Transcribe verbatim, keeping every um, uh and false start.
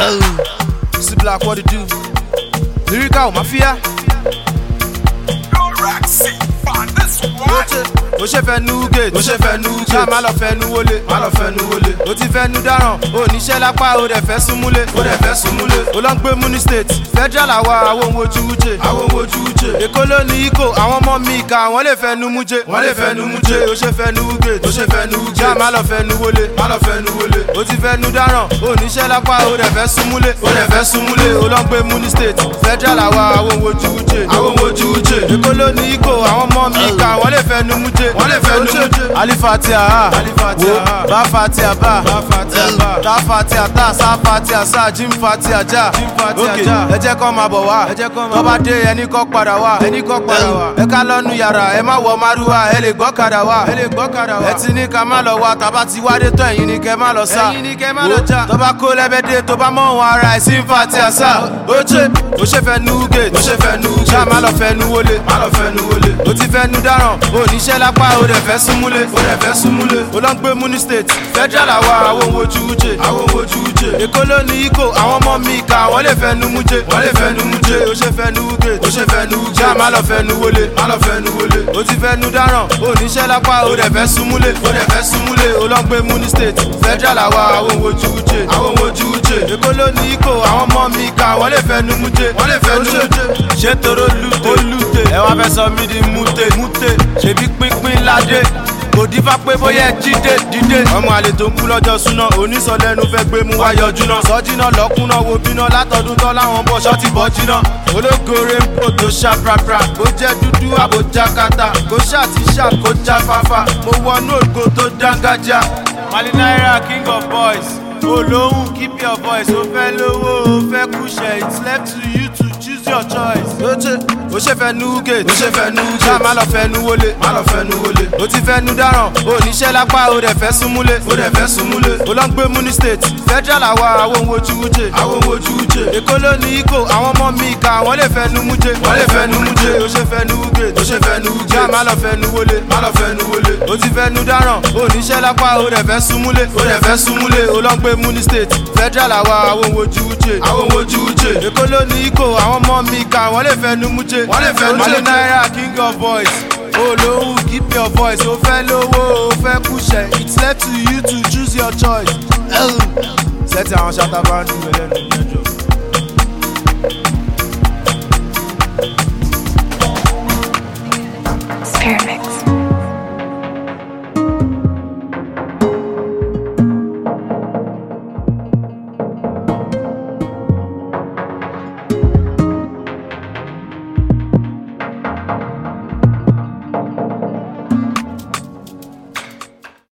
Oh, see black what to do. Lyrical mafia. Ó ṣe fẹ́ nu gate, ó ṣe fẹ́ nu gate. Ṣá má lọ fẹ́ nu wọlé, má lọ fẹ́ nu wọlé. Ó ti fẹ́ nu dáràn, ó níṣẹ́ lápá, ó dẹ̀ fẹ́ súnmúlé, ó dẹ̀ fẹ́ súnmúlé. Ó lọ ń gbé Muni state, federal àwa àwọn ohun ojú wúje, àwọn ohun ojú wúje. Èkó ló ní Iko, àwọn ọmọ mi ìka, wọ́n lè fẹ́ nu múje, wọ́n lè fẹ́ nu múje. Ó ṣe fẹ́ nu gate, ó ṣe fẹ́ nu gate. Ṣá má lọ fẹ́ nu wọlé, má lọ fẹ́ nu wọlé. Ó ti fẹ́ nu dáràn, ó níṣẹ́ lápá, ó dẹ̀ fẹ́ súnmúlé, ó dẹ̀ fẹ́ súnmúlé. Ó lọ ń gbé Muni state, federal àwa àwọn ohun ojú wúje, àwọn ohun ojú wúje. Èkó ló ní Iko, àwọn ọmọ mi ìka, wọ́n lè fẹ́ nu múje, wọ́n lè fẹ́ nu múje. Alifatia ha, wo, ba fatia ba, ta fatia ta, sa fatia sa, jim fatia ja. Ok, ẹ jẹ́ kó máa bọ̀ wá, tó bá dé ẹni kó padà wá, ẹni kó padà wá. Ẹ ká lọ́nu yàrá, ẹ má wọ márúwá, ẹ lè gbọ́kadà wá, ẹ lè gbọ́kadà wá. Ẹ ti ní ká má lọ wá, tàbá ti wádé tó ẹ̀yin ni kẹ́ má lọ sá. Ẹ̀yin ni kẹ́ má lọ já. Tó bá kó lẹ́bẹ̀dé, tó bá mọ̀ wọn ara ẹ̀ sí fatia sa. Ó ṣe, ó ṣe fẹ́ nu gate, ó ṣe fẹ́ nu gate. Ṣá má lọ fẹ́ nu wọlé, má lọ fẹ́ nu wọlé. Ó ti fẹ́ nu dáràn, ó níṣẹ́ lápá, ó dẹ̀ fẹ́ súnmúlé, ó dẹ̀ fẹ́ súnmúlé. Ó lọ ń gbé Muni state, federal àwa àwọn ohun ojú wúje, àwọn ohun ojú wúje. Èkó ló ní Iko, àwọn ọmọ mi ìka, wọ́n lè fẹ́ nu múje, wọ́n lè fẹ́ nu múje. Ó ṣe fẹ́ nu gate, ó ṣe fẹ́ nu gate. Ṣá má lọ fẹ́ nu wọlé, má lọ fẹ́ nu wọlé. Ó ti fẹ́ nu dáràn, ó níṣẹ́ lápá, ó dẹ̀ fẹ́ súnmúlé, ó dẹ̀ fẹ́ súnmúlé. Ó lọ ń gbé Muni state, federal àwa àwọn ohun ojú wúje, àwọn ohun ojú wúje. Èkó ló ní Iko, àwọn ọmọ mi ìka, wọ́n lè fẹ́ nu múje, wọ́n lè fẹ́ nu múje. Ṣé toro lute, lute, ẹ wá fẹ́ sọ mí di mute, mute. Ṣèbí pínpín ládé. Kò dífá pé bóyá ẹ jíde dídé. Ọmọ àlè tó ń kú lọ́jọ́ súná, onísọ̀lẹ́nu fẹ́ gbé mú wá yọjú náà. Sọ́jínà lọ́kùnà wo bíná látọdún tán láwọn bọ̀ ṣọ́ọ̀tì bọ́ jiná. Ológore ń pò tó ṣá prapra, kó jẹ́ dúdú àbò jákàtà. Kó ṣá ti ṣá kó já fáfá, mo wọnú ògo tó dángájá. Mali Naira king of boys, olóhùn keep your voice. Ó fẹ́ lówó, ó fẹ́ kúṣẹ̀, it's left to you to choose your choice. Ó ṣe, ó ṣe fẹ́ nu gate, ó ṣe fẹ́ nu gate. Ṣá má lọ fẹ́ nu wọlé, má lọ fẹ́ nu wọlé. Ó ti fẹ́ nu dáràn, ó níṣẹ́ lápá, ó dẹ̀ fẹ́ súnmúlé, ó dẹ̀ fẹ́ súnmúlé. Ó lọ ń gbé Muni state, federal àwa àwọn ohun ojú wúje, àwọn ohun ojú wúje. Èkó ló ní Iko, àwọn ọmọ mi ìka, wọ́n lè fẹ́ nu múje, wọ́n lè fẹ́ nu múje. Ó ṣe fẹ́ nu gate, ó ṣe fẹ́ nu gate. Ṣá má lọ fẹ́ nu wọlé, má lọ fẹ́ nu wọlé. Ó ti fẹ́ nu dáràn, ó níṣẹ́ lápá, ó dẹ̀ fẹ́ súnmúlé, ó dẹ̀ fẹ́ súnmúlé. Ó lọ ń gbé Muni state, federal àwa àwọn ohun ojú wúje, àwọn ohun ojú wúje. Èkó ló ní Iko, àwọn ọmọ mi ìka, wọ́n lè fẹ́ nu múje, wọ́n lè fẹ́ nu múje. Mali Naira king of boys, olóhùn keep your voice. Ó fẹ́ lówó, ó fẹ́ kúṣẹ̀, it's left to you to choose your choice. Sẹ́tì àwọn ṣàtàbà ń dùn ẹlẹ́nu mẹ́jọ.